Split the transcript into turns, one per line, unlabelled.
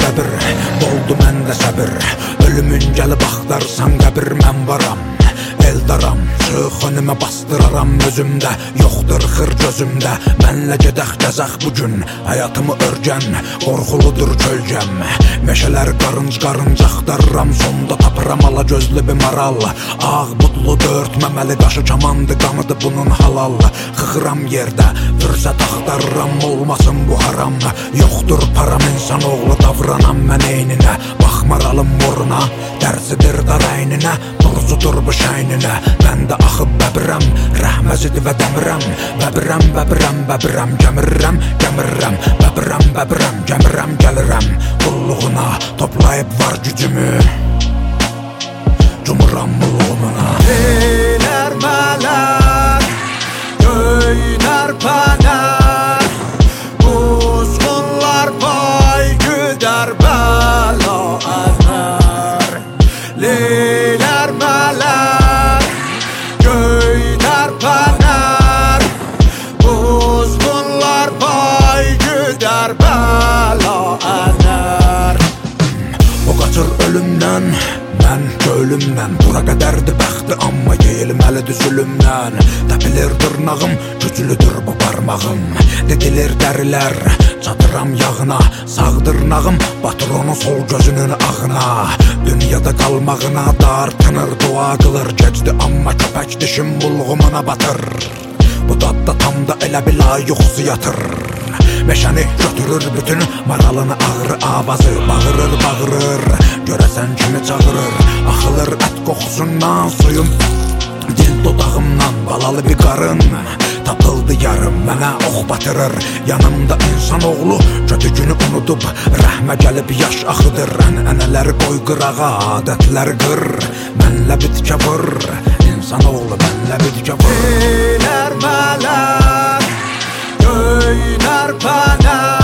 qəbir, doldu məndə səbir. Ölümün gəlib axtarsan qəbir, mən varam. Eldaram, çıx önümə bastıraram özümdə. Yoxdur xır gözümdə, mənlə gedək gəzək bugün. Həyatımı örgən, qorxuludur kölgəm. Meşələr qarınc axtarıram, sonda tapıram ala gözlü bir maral. Ağ budlu dört məməli qaşı kamandı, qanıdı bunun halal. Xıxıram yerdə, fürsət axtarıram, olmasın bu haram. Yoxdur param, insan oğlu davranam mən eyninə. Baxmaralım moruna, dərsidir dar əyninə. Borcudur bu şəyninə, mən də axıb bəbirəm. Rəhməzidir və dəmirəm, bəbirəm, bəbirəm, bəbirəm. Gəmirəm, gəmirəm, bəbirəm, bəbirəm. Gəmirəm, gəlirəm qulluğuna, toplayıb var gücümü, cumuram mulluğuna.
Eylər mələr, göylər pənər, quzğunlar pay güdər bəla əzər. Leylər mələr, göylər pənər, quzğunlar pay güdər bəla əzər.
O qaçır ölümdən, mən gölümdən. Bura qədərdir bəxti, amma yeyilməlidir zülümdən. Təpilir dırnağım, güclüdür bu parmağım. Dedilir dərilər, çatıram yağına. Sağ dırnağım batır onu sol gözünün ağına. Dünyada qalmağına dartınır, dua qılır. Gecdi amma köpək dişim bulğumuna batır. Bu dadda tam da elə bila yuxusu yatır. Meşəni götürür bütün maralını, ağrı avazı bağırır, bağırır. Görəsən kimi çağırır, axılır ət qoxusundan suyum. Dil dodağımdan balalı bir qarın, tapıldı yarım, mənə ox batırır. Yanımda insanoğlu kötü günü unudub, rəhmə gəlib yaş axıdır. Ənənələri qoy qırağa, adətləri qır, mənlə bitkə vur. İnsanoğlu mənlə bitkə vur.
Eylər mələr, göylər pənər,